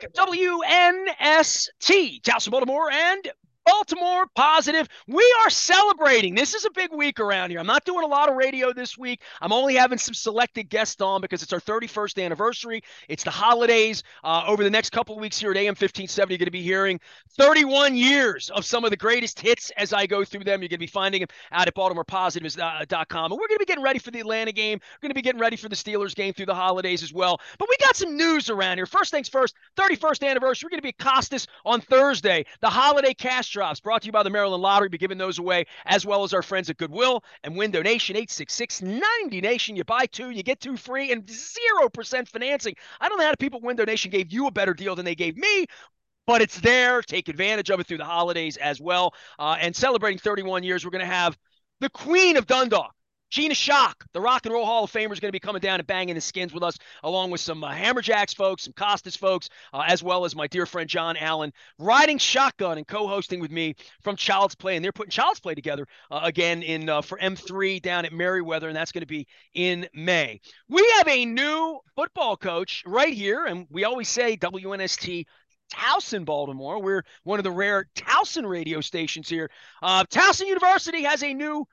WNST, Towson, Baltimore, and Baltimore Positive. We are celebrating. This is a big week around here. I'm not doing a lot of radio this week. I'm only having some selected guests on because it's our 31st anniversary. It's the holidays. Over the next couple of weeks here at AM 1570, you're going to be hearing 31 years of some of the greatest hits as I go through them. You're going to be finding them out at BaltimorePositives.com. And we're going to be getting ready for the Atlanta game. We're going to be getting ready for the Steelers game through the holidays as well. But we got some news around here. First things first, 31st anniversary. We're going to be at Costas on Thursday. The holiday cash drops brought to you by the Maryland Lottery. Be giving those away, as well as our friends at Goodwill and Window Nation, 866-90Nation. You buy two, you get two free, and 0% financing. I don't know how the people at Window Nation gave you a better deal than they gave me, but it's there. Take advantage of it through the holidays as well. And celebrating 31 years, we're going to have the Queen of Dundalk, Gina Shock, the Rock and Roll Hall of Famer, is going to be coming down and banging the skins with us, along with some Hammerjacks folks, some Costas folks, as well as my dear friend John Allen, riding shotgun and co-hosting with me from Child's Play. And they're putting Child's Play together again for M3 down at Merriweather, and that's going to be in May. We have a new football coach right here, and we always say WNST Towson, Baltimore. We're one of the rare Towson radio stations here. Towson University has a new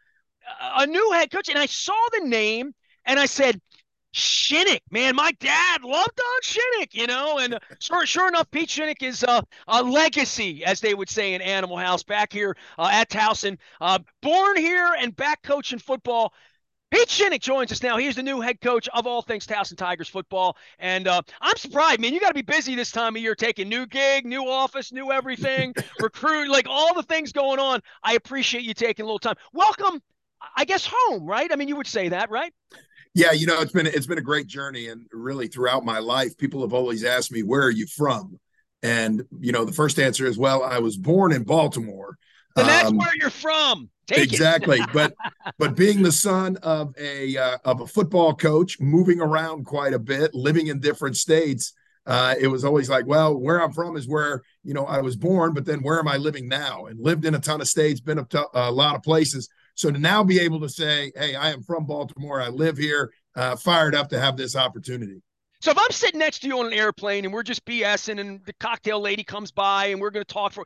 head coach, and I saw the name and I said, Shinnick, man, my dad loved Don Shinnick, and sure enough, Pete Shinnick is a legacy, as they would say in Animal House, back here at Towson. Born here and back coaching football. Pete Shinnick joins us now. He's the new head coach of all things Towson Tigers football. And I'm surprised, man. You got to be busy this time of year, taking new gig, new office, new everything, recruit, like all the things going on. I appreciate you taking a little time. Welcome, I guess, home, right? I mean, you would say that, right? Yeah, it's been a great journey, and really throughout my life, people have always asked me, "Where are you from?" And the first answer is, "Well, I was born in Baltimore." And that's where you're from. Take exactly. but being the son of a football coach, moving around quite a bit, living in different states, it was always like, well, where I'm from is where I was born, but then where am I living now? And lived in a ton of states, been up to a lot of places. So to now be able to say, hey, I am from Baltimore, I live here, fired up to have this opportunity. So if I'm sitting next to you on an airplane and we're just BSing and the cocktail lady comes by and we're going to talk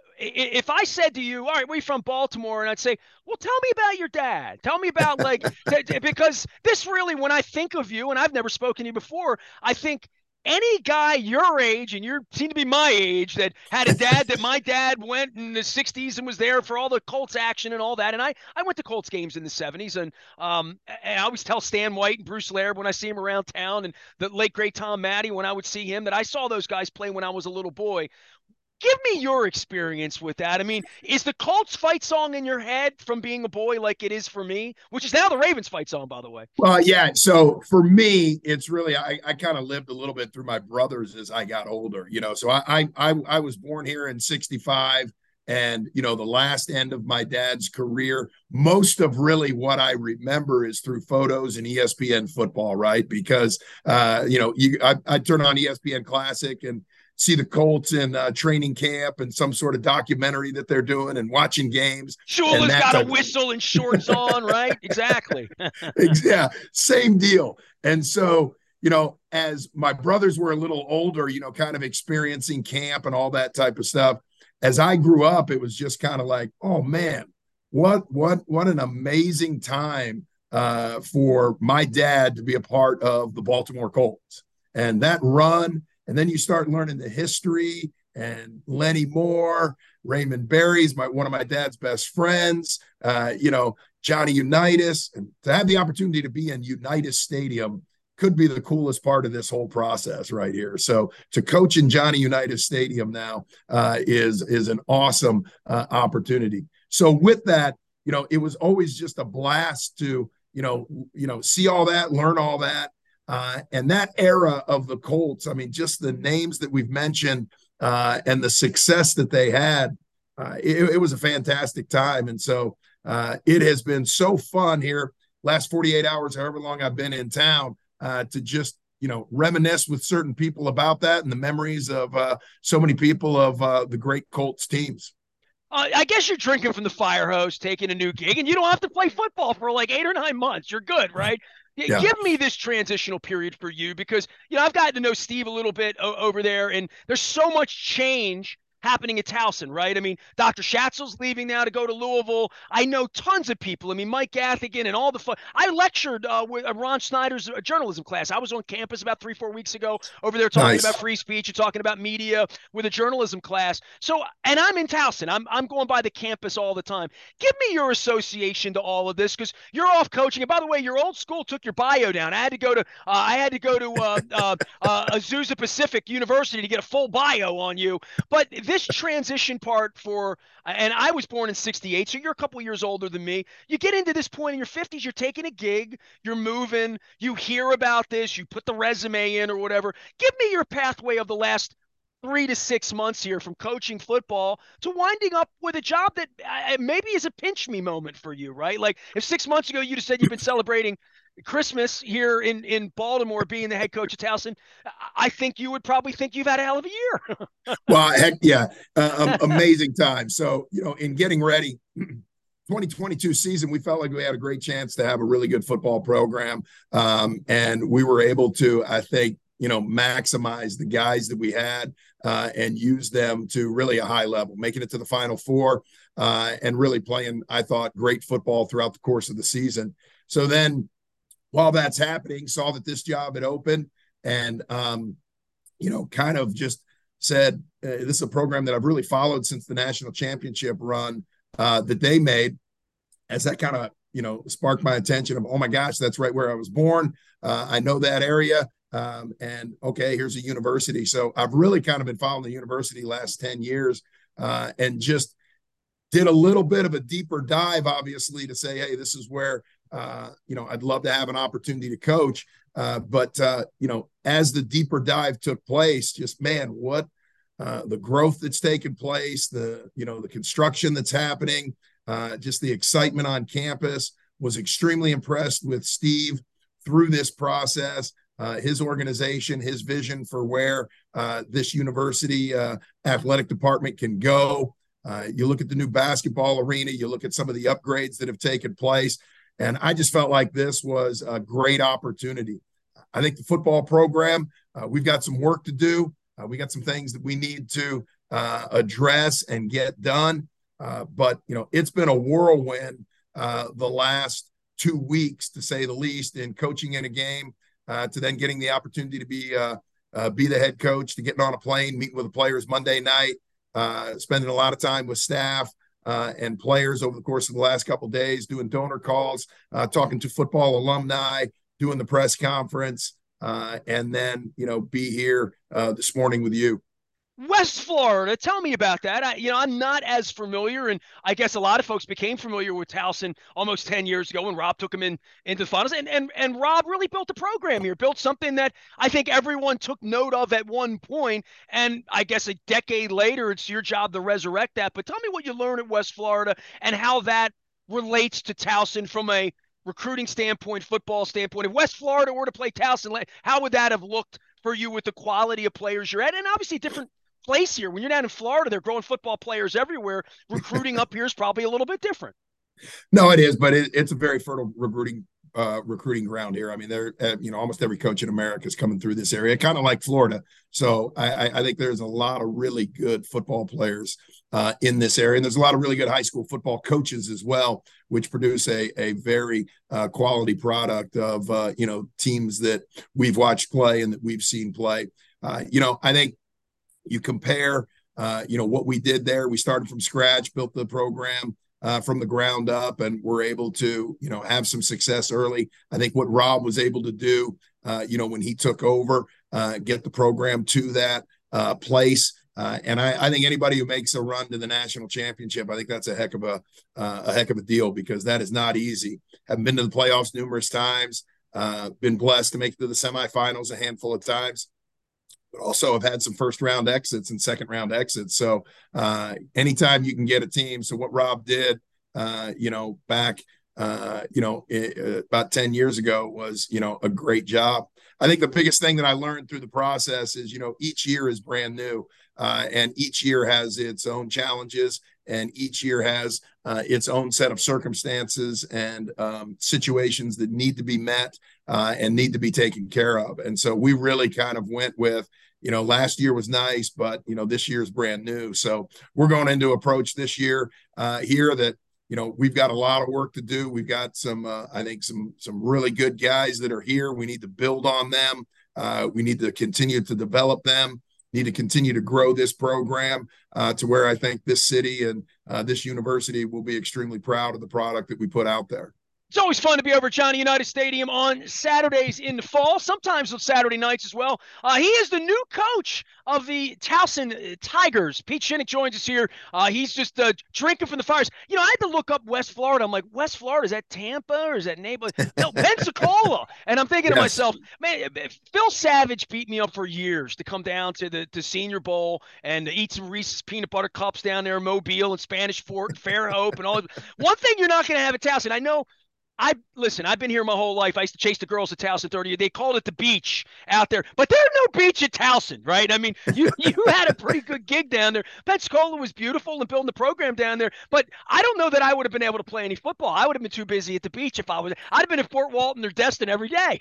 if I said to you, all right, we're from Baltimore, and I'd say, well, tell me about your dad. Tell me about because this really, when I think of you, and I've never spoken to you before, I think any guy your age, and you seem to be my age, that had a dad that my dad went in the 60s and was there for all the Colts action and all that. And I went to Colts games in the 70s, and I always tell Stan White and Bruce Laird when I see him around town, and the late, great Tom Matte when I would see him, that I saw those guys play when I was a little boy. Give me your experience with that. I mean, is the Colts fight song in your head from being a boy like it is for me, which is now the Ravens fight song, by the way? Well, yeah. So for me, it's really, I kind of lived a little bit through my brothers as I got older, so I was born here in 65. And, the last end of my dad's career, most of really what I remember is through photos and ESPN football, right? Because, I turn on ESPN Classic and see the Colts in training camp and some sort of documentary that they're doing and watching games. Shula's got a whistle and shorts on, right? Exactly. Yeah, same deal. And so, as my brothers were a little older, kind of experiencing camp and all that type of stuff, as I grew up, it was just kind of like, oh man, what an amazing time for my dad to be a part of the Baltimore Colts. And that run, and then you start learning the history, and Lenny Moore, Raymond Berry's one of my dad's best friends, Johnny Unitas, and to have the opportunity to be in Unitas Stadium could be the coolest part of this whole process right here. So to coach in Johnny Unitas Stadium now is an awesome opportunity. So with that, it was always just a blast to, see all that, learn all that. And that era of the Colts, I mean, just the names that we've mentioned and the success that they had, it was a fantastic time. And so it has been so fun here last 48 hours, however long I've been in town, to just, reminisce with certain people about that and the memories of so many people of the great Colts teams. I guess you're drinking from the fire hose, taking a new gig, and you don't have to play football for like 8 or 9 months. You're good, right? Yeah. Give me this transitional period for you because, I've gotten to know Steve a little bit over there, and there's so much change happening at Towson, right? I mean, Dr. Schatzel's leaving now to go to Louisville. I know tons of people. I mean, Mike Gathigan and all the fun. I lectured with Ron Snyder's journalism class. I was on campus about 3-4 weeks ago over there talking Nice. about free speech and talking about media with a journalism class. So, and I'm in Towson. I'm going by the campus all the time. Give me your association to all of this because you're off coaching. And by the way, your old school took your bio down. I had to go to Azusa Pacific University to get a full bio on you. But this transition part and I was born in 68, so you're a couple years older than me. You get into this point in your 50s, you're taking a gig, you're moving, you hear about this, you put the resume in or whatever. Give me your pathway of the last 3 to 6 months here from coaching football to winding up with a job that maybe is a pinch me moment for you, right? Like if 6 months ago you'd have said you've been celebrating Christmas here in Baltimore being the head coach of Towson, I think you would probably think you've had a hell of a year. Well, heck yeah. Amazing time. So, in getting ready, 2022 season, we felt like we had a great chance to have a really good football program. And we were able to, I think, maximize the guys that we had and use them to really a high level, making it to the Final Four and really playing, I thought, great football throughout the course of the season. So then while that's happening, saw that this job had opened and, kind of just said, this is a program that I've really followed since the national championship run that they made. As that kind of, sparked my attention of, oh my gosh, that's right where I was born. I know that area. And okay, here's a university. So I've really kind of been following the university last 10 years and just did a little bit of a deeper dive, obviously, to say, hey, this is where, I'd love to have an opportunity to coach. But as the deeper dive took place, just, man, what the growth that's taken place, the construction that's happening, just the excitement on campus. Was extremely impressed with Steve through this process. His organization, his vision for where this university athletic department can go. You look at the new basketball arena, you look at some of the upgrades that have taken place, and I just felt like this was a great opportunity. I think the football program, we've got some work to do. We got some things that we need to address and get done. But, it's been a whirlwind the last 2 weeks, to say the least, in coaching in a game. To then getting the opportunity to be the head coach, to getting on a plane, meeting with the players Monday night, spending a lot of time with staff and players over the course of the last couple of days, doing donor calls, talking to football alumni, doing the press conference, and then, be here this morning with you. West Florida, tell me about that. I'm not as familiar, and I guess a lot of folks became familiar with Towson almost 10 years ago when Rob took him into the finals. And Rob really built a program here, built something that I think everyone took note of at one point. And I guess a decade later, it's your job to resurrect that. But tell me what you learned at West Florida and how that relates to Towson from a recruiting standpoint, football standpoint. If West Florida were to play Towson, how would that have looked for you with the quality of players you're at? And obviously different place here. When you're down in Florida, they're growing football players everywhere. Recruiting up here is probably a little bit different. No, it is, but it's a very fertile recruiting ground here. I mean, almost every coach in America is coming through this area, kind of like Florida. So I think there's a lot of really good football players in this area, and there's a lot of really good high school football coaches as well, which produce a very quality product of teams that we've watched play and that we've seen play. I think you compare, what we did there. We started from scratch, built the program from the ground up, and we're able to, have some success early. I think what Rob was able to do, when he took over, get the program to that place. And I think anybody who makes a run to the national championship, I think that's a heck of a deal, because that is not easy. Haven't been to the playoffs numerous times, been blessed to make it to the semifinals a handful of times, but also have had some first round exits and second round exits. So anytime you can get a team. So what Rob did, back, about 10 years ago was, a great job. I think the biggest thing that I learned through the process is, each year is brand new and each year has its own challenges and each year has its own set of circumstances and situations that need to be met and need to be taken care of. And so we really kind of went with, last year was nice, but this year's brand new. So we're going into approach this year here that we've got a lot of work to do. We've got I think some really good guys that are here. We need to build on them. We need to continue to develop them. Need to continue to grow this program to where I think this city and this university will be extremely proud of the product that we put out there. It's always fun to be over at Johnny Unitas Stadium on Saturdays in the fall, sometimes on Saturday nights as well. He is the new coach of the Towson Tigers. Pete Shinnick joins us here. He's just drinking from the fires. I had to look up West Florida. I'm like, West Florida, is that Tampa or is that Naples? No, Pensacola. And I'm thinking to myself, man, Phil Savage beat me up for years to come down to the Senior Bowl and eat some Reese's peanut butter cups down there in Mobile and Spanish Fort and Fairhope and all. One thing you're not going to have at Towson, I know. I've been here my whole life. I used to chase the girls at Towson 30. They called it the beach out there, but there's no beach at Towson, right? I mean, you had a pretty good gig down there. Pensacola was beautiful and building the program down there, but I don't know that I would have been able to play any football. I would have been too busy at the beach if I'd have been at Fort Walton or Destin every day,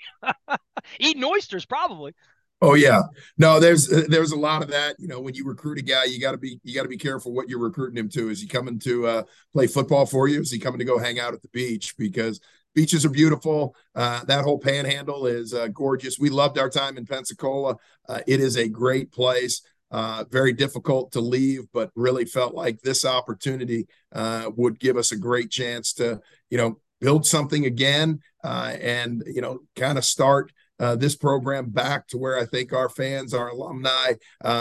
eating oysters probably. Oh yeah, no, there's a lot of that. When you recruit a guy, you got to be careful what you're recruiting him to. Is he coming to play football for you? Is he coming to go hang out at the beach? Because beaches are beautiful. That whole Panhandle is gorgeous. We loved our time in Pensacola. It is a great place. Very difficult to leave, but really felt like this opportunity would give us a great chance to build something again and kind of start this program back to where I think our fans, our alumni,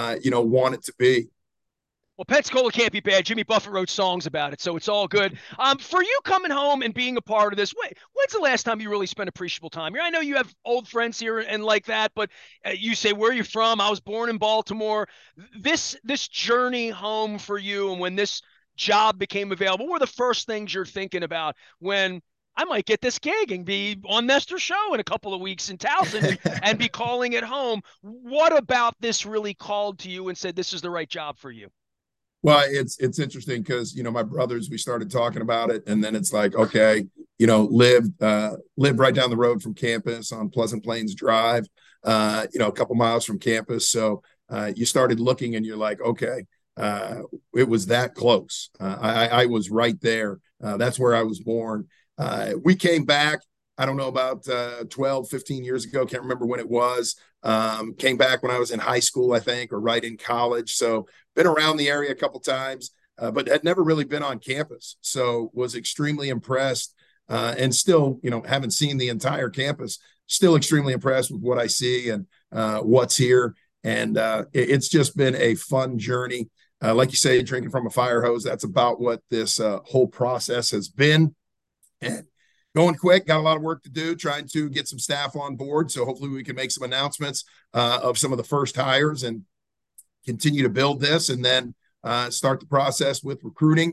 want it to be. Well, Pensacola can't be bad. Jimmy Buffett wrote songs about it, so it's all good. For you coming home and being a part of this, when's the last time you really spent appreciable time here? I know you have old friends here and like that, but you say, where are you from? I was born in Baltimore. This journey home for you and when this job became available, what were the first things you're thinking about when I might get this gig and be on Nestor's show in a couple of weeks in Towson and be calling it home? What about this really called to you and said, this is the right job for you? Well, it's interesting because, my brothers, we started talking about it, and then it's like, okay, live right down the road from campus on Pleasant Plains Drive, a couple miles from campus. So you started looking and you're like, okay, it was that close. I was right there. That's where I was born. We came back, I don't know, about 12, 15 years ago. Can't remember when it was. Came back when I was in high school, I think, or right in college. So been around the area a couple times, but had never really been on campus. So was extremely impressed and still, haven't seen the entire campus. Still extremely impressed with what I see and what's here. And it's just been a fun journey. Like you say, drinking from a fire hose, that's about what this whole process has been. And going quick, got a lot of work to do, trying to get some staff on board. So hopefully we can make some announcements of some of the first hires and continue to build this and then start the process with recruiting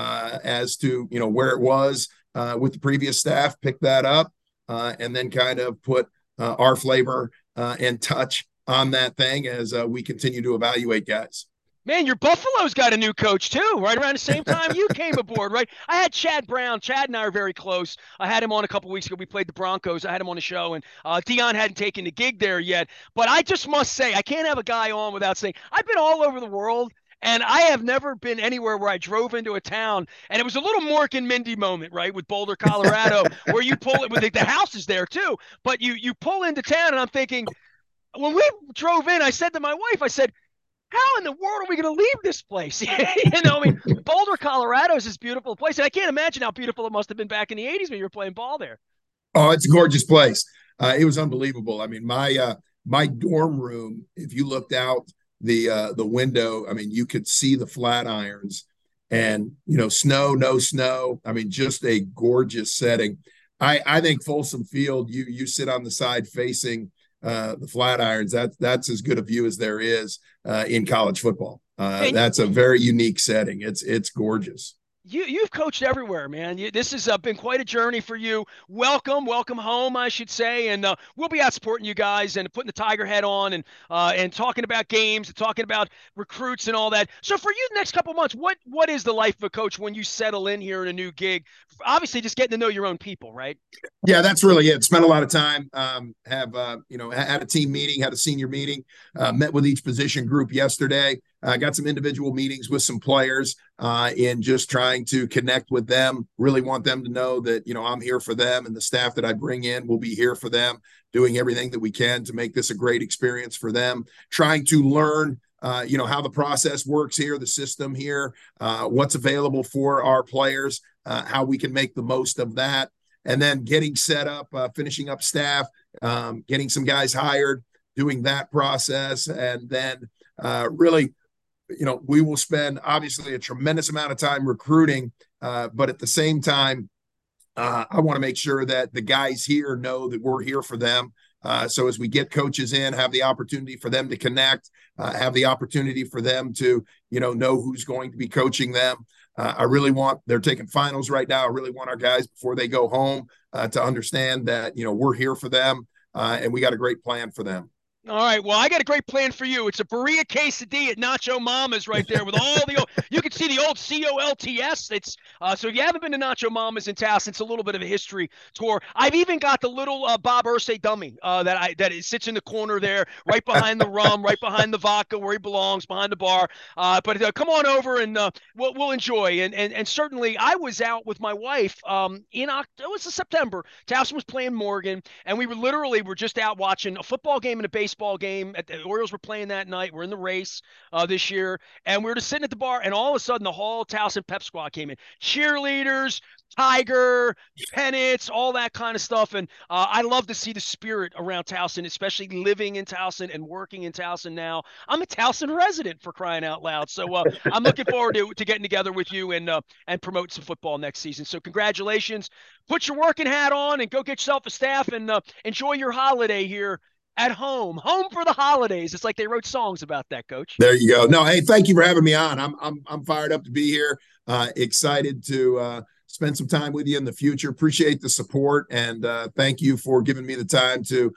as to, where it was with the previous staff, pick that up and then kind of put our flavor and touch on that thing as we continue to evaluate guys. Man, your Buffalo's got a new coach too, right around the same time you came aboard, right? I had Chad Brown. Chad and I are very close. I had him on a couple weeks ago. We played the Broncos. I had him on the show, and Dion hadn't taken the gig there yet. But I just must say, I can't have a guy on without saying, I've been all over the world, and I have never been anywhere where I drove into a town, and it was a little Mork and Mindy moment, right, with Boulder, Colorado, where you pull it, with the house is there too, but you pull into town, and I'm thinking, when we drove in, I said to my wife, I said, how in the world are we going to leave this place? Boulder, Colorado is this beautiful place. And I can't imagine how beautiful it must have been back in the 80s when you were playing ball there. Oh, it's a gorgeous place. It was unbelievable. I mean, my dorm room, if you looked out the window, I mean, you could see the Flatirons and, snow, no snow. I mean, just a gorgeous setting. I think Folsom Field, you sit on the side facing the Flatirons, that's as good a view as there is in college football. That's a very unique setting. It's gorgeous. You've coached everywhere, man. This has been quite a journey for you. Welcome home, I should say. And we'll be out supporting you guys and putting the Tiger head on and talking about games and talking about recruits and all that. So for you, the next couple months, what is the life of a coach when you settle in here in a new gig? Obviously, just getting to know your own people, right? Yeah, that's really it. Spent a lot of time. Have had a team meeting, had a senior meeting, met with each position group yesterday. Got some individual meetings with some players in just trying to connect with them. Really want them to know that I'm here for them, and the staff that I bring in will be here for them, doing everything that we can to make this a great experience for them. Trying to learn how the process works here, the system here, what's available for our players, how we can make the most of that, and then getting set up, finishing up staff, getting some guys hired, doing that process, and then really, we will spend obviously a tremendous amount of time recruiting, but at the same time, I want to make sure that the guys here know that we're here for them. So as we get coaches in, have the opportunity for them to connect, have the opportunity for them to, know who's going to be coaching them. I really want, they're taking finals right now. I really want our guys before they go home to understand that, we're here for them and we got a great plan for them. All right. Well, I got a great plan for you. It's a burrito quesadilla at Nacho Mama's right there with all the old, you can see the old COLTS. It's so if you haven't been to Nacho Mama's in Taos, it's a little bit of a history tour. I've even got the little Bob Irsay dummy that sits in the corner there, right behind the rum, right behind the vodka, where he belongs, behind the bar. But come on over and we'll enjoy. And certainly, I was out with my wife it was September. Towson was playing Morgan, and we were just out watching a football game and a baseball game. The Orioles were playing that night. We're in the race this year, and we were just sitting at the bar, and all of a sudden, the whole Towson Pep Squad came in. Cheerleaders, Tiger, pennants, all that kind of stuff. And I love to see the spirit around Towson, especially living in Towson and working in Towson now. I'm a Towson resident, for crying out loud. So I'm looking forward to getting together with you and promote some football next season. So congratulations. Put your working hat on and go get yourself a staff and enjoy your holiday here at home. Home for the holidays. It's like they wrote songs about that, Coach. There you go. No, hey, thank you for having me on. I'm fired up to be here. Excited to spend some time with you in the future. Appreciate the support, and thank you for giving me the time to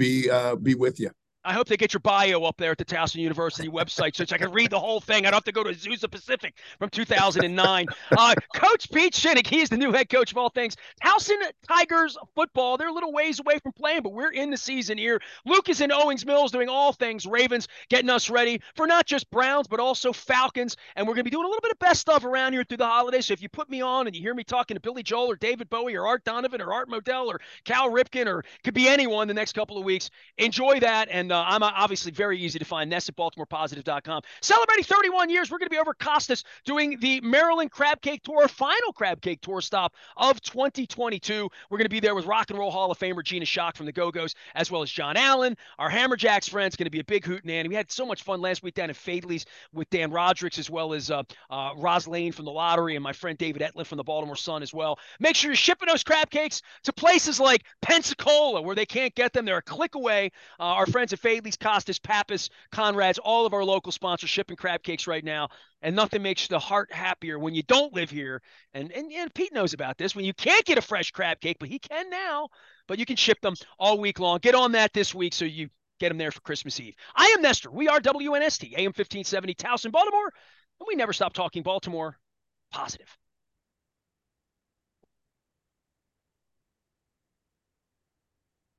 be with you. I hope they get your bio up there at the Towson University website so I can read the whole thing. I don't have to go to Azusa Pacific from 2009. Coach Pete Shinnick, he's the new head coach of all things Towson Tigers football. They're a little ways away from playing, but we're in the season here. Luke is in Owings Mills doing all things Ravens, getting us ready for not just Browns, but also Falcons. And we're going to be doing a little bit of best stuff around here through the holidays. So if you put me on and you hear me talking to Billy Joel or David Bowie or Art Donovan or Art Modell or Cal Ripken or could be anyone the next couple of weeks, enjoy that. And I'm obviously very easy to find. Ness at BaltimorePositive.com. Celebrating 31 years, we're going to be over Costas doing the Maryland Crab Cake Tour, final Crab Cake Tour stop of 2022. We're going to be there with Rock and Roll Hall of Famer Gina Shock from the Go-Go's, as well as John Allen, our Hammerjacks friends. Going to be a big hootenanny. We had so much fun last week down at Fadley's with Dan Rodricks, as well as Roz Lane from the Lottery and my friend David Etliff from the Baltimore Sun as well. Make sure you're shipping those crab cakes to places like Pensacola, where they can't get them. They're a click away. Our friends at Fadley's, Costas, Pappas, Conrad's, all of our local sponsors shipping crab cakes right now. And nothing makes the heart happier when you don't live here. And Pete knows about this. When you can't get a fresh crab cake, but he can now. But you can ship them all week long. Get on that this week so you get them there for Christmas Eve. I am Nestor. We are WNST, AM 1570, Towson, Baltimore. And we never stop talking Baltimore positive.